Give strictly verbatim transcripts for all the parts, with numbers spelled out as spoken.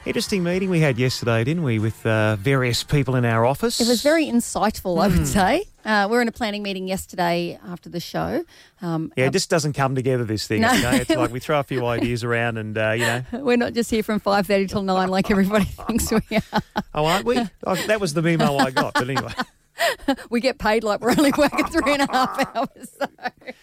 Interesting meeting we had yesterday, didn't we, with uh, various people in our office? It was very insightful, I would say. Uh, we were in a planning meeting yesterday after the show. Um, Yeah, our- it just doesn't come together, this thing. No. Okay? It's like we throw a few ideas around and, uh, you know. We're not just here from five thirty till nine like everybody thinks we are. Oh, aren't we? Oh, that was the memo I got, but anyway. We get paid like we're only working three and a half hours. So.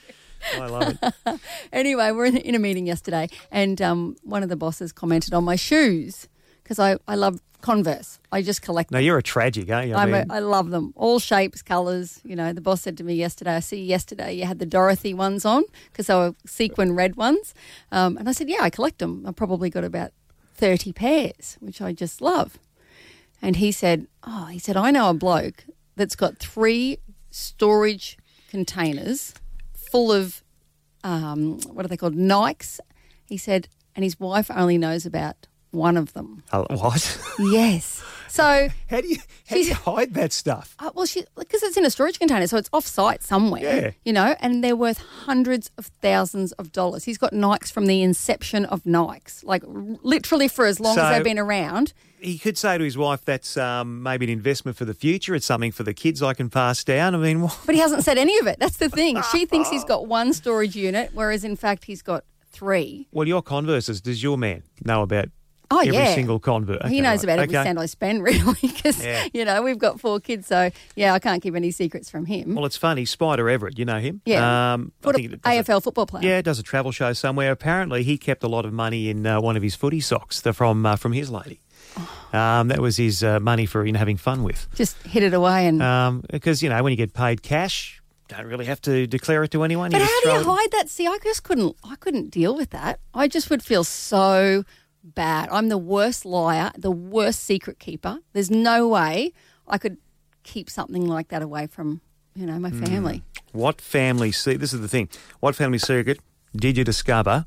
I love it. Anyway, we're in, in a meeting yesterday and um, one of the bosses commented on my shoes because I, I love Converse. I just collect No, them. you're a tragic, aren't you? I I'm a, mean, I love them. All shapes, colours. You know, the boss said to me yesterday, I see yesterday you had the Dorothy ones on because they were sequin red ones. Um, and I said, yeah, I collect them. I probably got about thirty pairs, which I just love. And he said, oh, he said, I know a bloke that's got three storage containers full of, um, what are they called, Nikes. He said, and his wife only knows about one of them. oh, what? Yes. So, How do you how do you hide that stuff? uh, well, she because it's in a storage container, so it's off-site somewhere, Yeah. you know, and they're worth hundreds of thousands of dollars. He's got Nikes from the inception of Nikes, like r- literally for as long So- as they've been around. He could say to his wife, that's um, maybe an investment for the future. It's something for the kids I can pass down. I mean, what? But he hasn't said any of it. That's the thing. She thinks he's got one storage unit, whereas in fact he's got three. Well, your Converses, does your man know about Oh, every yeah. single Converse? He Okay, knows right. about every Okay. cent I spend, really, because, Yeah. you know, we've got four kids, so, yeah, I can't keep any secrets from him. Well, it's funny. Spider Everett, you know him? Yeah. Um, I What think a it does A F L football player. Yeah, does a travel show somewhere. Apparently, he kept a lot of money in uh, one of his footy socks the, from uh, from his lady. Um, that was his uh, money for you know, having fun with. Just hid it away and... Um, because, you know, when you get paid cash, don't really have to declare it to anyone. But just how do throw you it in. hide that? See, I just couldn't. I couldn't deal with that. I just would feel so bad. I'm the worst liar, the worst secret keeper. There's no way I could keep something like that away from, you know, my family. What family, se- this is the thing, what family secret did you discover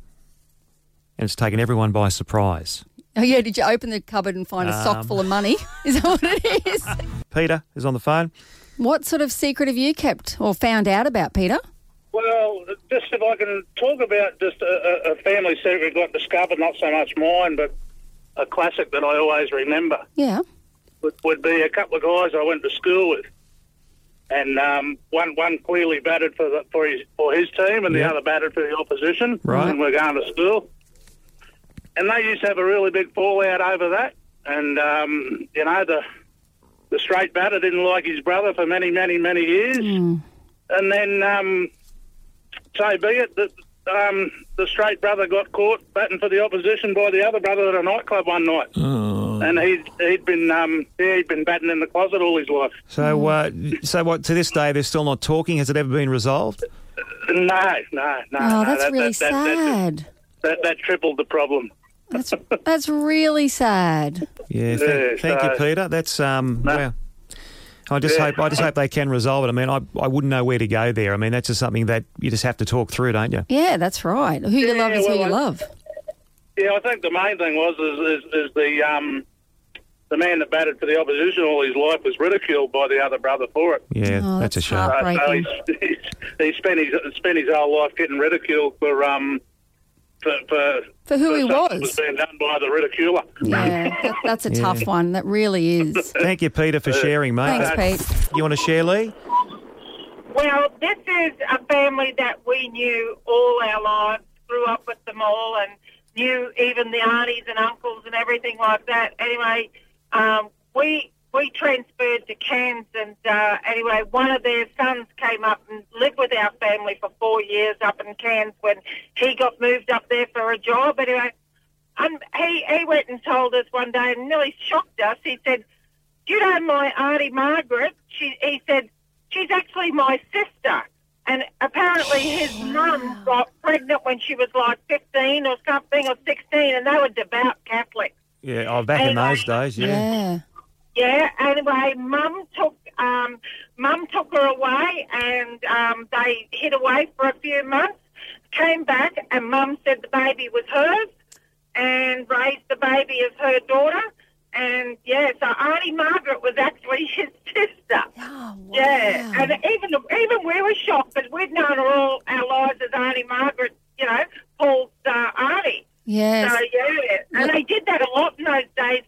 and it's taken everyone by surprise? Oh yeah, did you open the cupboard and find a sock Um. full of money? Is that what it is? Peter is on the phone. What sort of secret have you kept or found out about, Peter? Well, just if I can talk about just a, a a family secret got discovered, not so much mine, but a classic that I always remember Yeah. would, would be a couple of guys I went to school with. And um, one one clearly batted for the, for his for his team, and Yeah. the other batted for the opposition. Right. And we're going to school, and they used to have a really big fallout over that. And um, you know, the the straight batter didn't like his brother for many, many, many years. Mm. And then, um, so be it, that um, the straight brother got caught batting for the opposition by the other brother at a nightclub one night. Oh. And he'd, he'd been um, yeah, he'd been batting in the closet all his life. So, uh, so what? To this day, they're still not talking. Has it ever been resolved? No, no, no. Oh, no, that's that, really that, that, that, sad. that, that tripled the problem. That's that's really sad. Yeah. Th- Yeah, thank you, so- Peter. That's um. No. Wow. I just Yeah. hope I just hope they can resolve it. I mean, I I wouldn't know where to go there. I mean, that's just something that you just have to talk through, don't you? Yeah, that's right. Who you Yeah, love is who well, you I- love. Yeah, I think the main thing was is, is, is the um, the man that batted for the opposition all his life was ridiculed by the other brother for it. Yeah, Oh, that's, that's a shame. hard. Uh, so Heartbreaking. he's, he's, he spent his spent his whole life getting ridiculed for um for for, For who he something that was. was being done by the ridiculer. Yeah, that, that's a tough one. That really is. Thank you, Peter, for sharing, mate. Thanks, Uh, Pete. You want to share, Lee? Well, this is a family that we knew all our lives, grew up with them all, and knew even the aunties and uncles and everything like that. Anyway, um, we we transferred to Cairns, and uh, anyway, one of their sons came up and lived with our family for four years up in Cairns when he got moved up there for a job. Anyway, um, he, he went and told us one day and nearly shocked us. He said, "Do you know my Auntie Margaret?" She, he said, "She's actually my sister." And apparently his mum got pregnant when she was like fifteen or something, or sixteen, and they were devout Catholics. Yeah, oh, back in Anyway. those days, yeah. Yeah. Yeah, anyway, mum took um, mum took her away, and um, they hid away for a few months, came back, and mum said the baby was hers, and raised the baby as her daughter. And, yeah, so Auntie Margaret was actually his sister. Oh, wow. Yeah, and even even we were shocked because we'd known her all our lives as Auntie Margaret, you know, Paul's uh, auntie. Yes. So, yeah, and they did that a lot in those days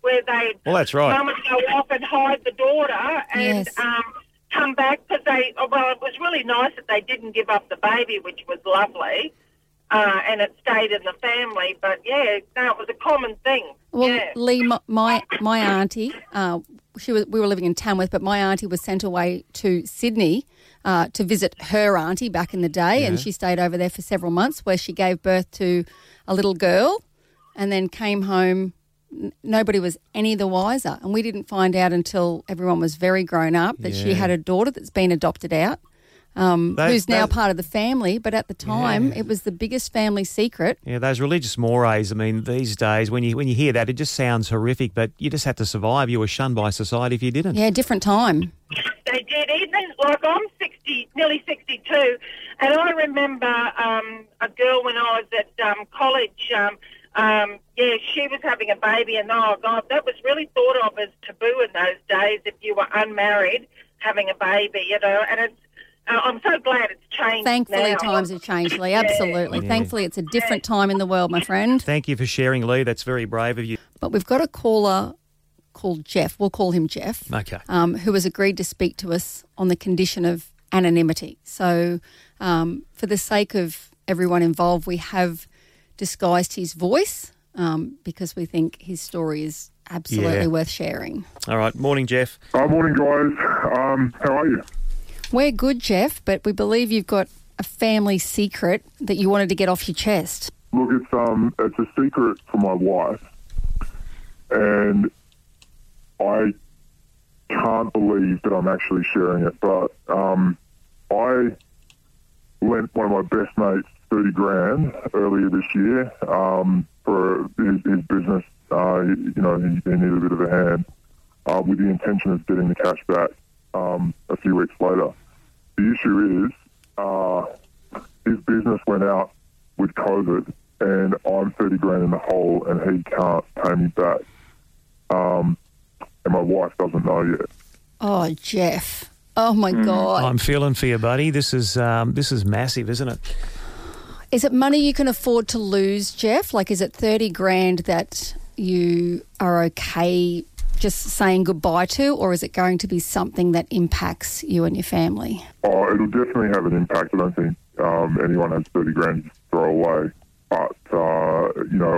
Well, that's right. Mum would go off and hide the daughter and Yes. um, come back because they, oh, well, it was really nice that they didn't give up the baby, which was lovely, uh, and it stayed in the family. But, yeah, no, it was a common thing. Well, yeah. Lee, my my, my auntie, uh, she was we were living in Tamworth, but my auntie was sent away to Sydney uh, to visit her auntie back in the day, and she stayed over there for several months, where she gave birth to a little girl, and then came home. N- Nobody was any the wiser, and we didn't find out until everyone was very grown up that she Yeah. had a daughter that's been adopted out. Um, That- who's now that- part of the family, but at the time it was the biggest family secret. Yeah, those religious mores. I mean, these days when you when you hear that, it just sounds horrific. But you just had to survive. You were shunned by society if you didn't. Yeah, different time. They did. Even like I'm sixty, nearly sixty-two, and I remember um, a girl when I was at um, college. Um, um, yeah, she was having a baby, and oh god, that was really thought of as taboo in those days if you were unmarried having a baby. You know, and it's. Uh, I'm so glad it's changed. Thankfully, now. times have changed, Lee. Absolutely. Yeah. Thankfully, it's a different time in the world, my friend. Thank you for sharing, Lee. That's very brave of you. But we've got a caller called Jeff. We'll call him Jeff, Okay. um, who has agreed to speak to us on the condition of anonymity. So, um, for the sake of everyone involved, we have disguised his voice um, because we think his story is absolutely Yeah. worth sharing. All right. Morning, Jeff. Uh, morning, guys. Um, how are you? We're good, Jeff, but we believe you've got a family secret that you wanted to get off your chest. Look, it's um, it's a secret for my wife, and I can't believe that I'm actually sharing it. But um, I lent one of my best mates thirty grand earlier this year um, for his, his business. Uh, you know, he, he needed a bit of a hand uh, with the intention of getting the cash back um, a few weeks later. The issue is uh, his business went out with COVID, and I'm thirty grand in the hole, and he can't pay me back. Um, and my wife doesn't know yet. Oh, Jeff. Oh, my God. I'm feeling for you, buddy. This is um, this is massive, isn't it? Is it money you can afford to lose, Jeff? Like, is it thirty grand that you are okay just saying goodbye to, or is it going to be something that impacts you and your family? Oh, it'll definitely have an impact. I don't think um, anyone has thirty grand to throw away. But, uh, you know,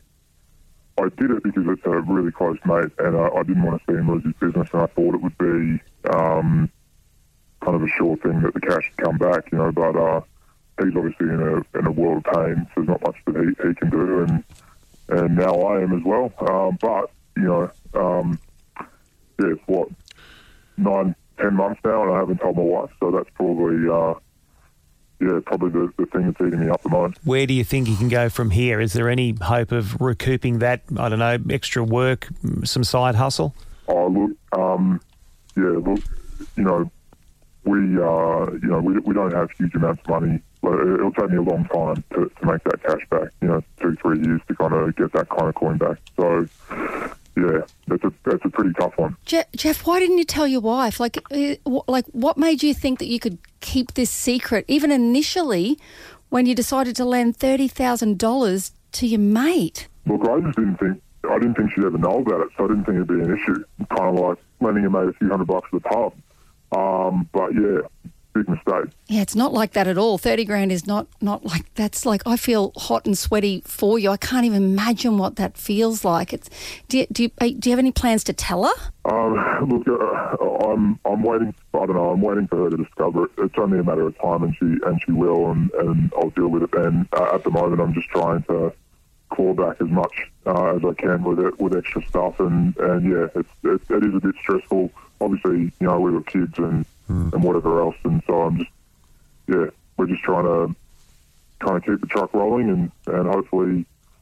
I I did it because it's a really close mate, and I, I didn't want to see him lose his business, and I thought it would be um, kind of a sure thing that the cash would come back, you know, but uh, he's obviously in a in a world of pain, so there's not much that he, he can do, and and now I am as well. Um, but, you know, um, yeah, it's what, nine, ten months now, and I haven't told my wife, so that's probably, uh, yeah, probably the, the thing that's eating me up the most. Where do you think you can go from here? Is there any hope of recouping that, I don't know, extra work, some side hustle? Oh, look, um, yeah, look, you know, we, uh, you know, we, we don't have huge amounts of money. It'll take me a long time to, to make that cash back, you know, two, three years to kind of get that kind of coin back. So, yeah, that's a that's a pretty tough one. Je- Jeff, why didn't you tell your wife? Like, uh, wh- like, what made you think that you could keep this secret, even initially, when you decided to lend thirty thousand dollars to your mate? Look, I just didn't think I didn't think she'd ever know about it, so I didn't think it'd be an issue. Kind of like lending a mate a few hundred bucks at the pub. Um, but yeah, big mistake. Yeah, it's not like that at all. thirty grand is not, not like, that's like, I feel hot and sweaty for you. I can't even imagine what that feels like. It's, do you, do you, uh, do you have any plans to tell her? Um, look, uh, I'm I'm waiting. I don't know. I'm waiting for her to discover it. It's only a matter of time, and she and she will, and, and I'll deal with it then. Uh, at the moment, I'm just trying to claw back as much uh, as I can with it, with extra stuff, and, and yeah, it's it, it is a bit stressful. Obviously, you know, we were kids and mm. and whatever else, and so I'm just yeah, we're just trying to kind of keep the truck rolling, and and hopefully,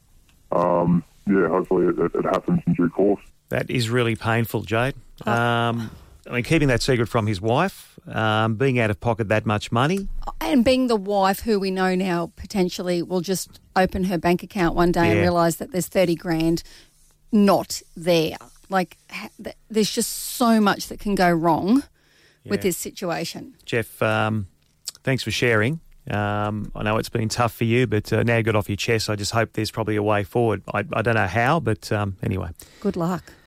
um, yeah, hopefully it, it happens in due course. That is really painful, Jade. Um, I mean, keeping that secret from his wife, um, being out of pocket that much money. And being the wife who we know now potentially will just open her bank account one day Yeah. and realise that there's thirty grand not there. Like, ha- th- there's just so much that can go wrong with Yeah. this situation. Jeff, um, thanks for sharing. Um, I know it's been tough for you, but uh, now you got off your chest. I just hope there's probably a way forward. I, I don't know how, but um, anyway. Good luck.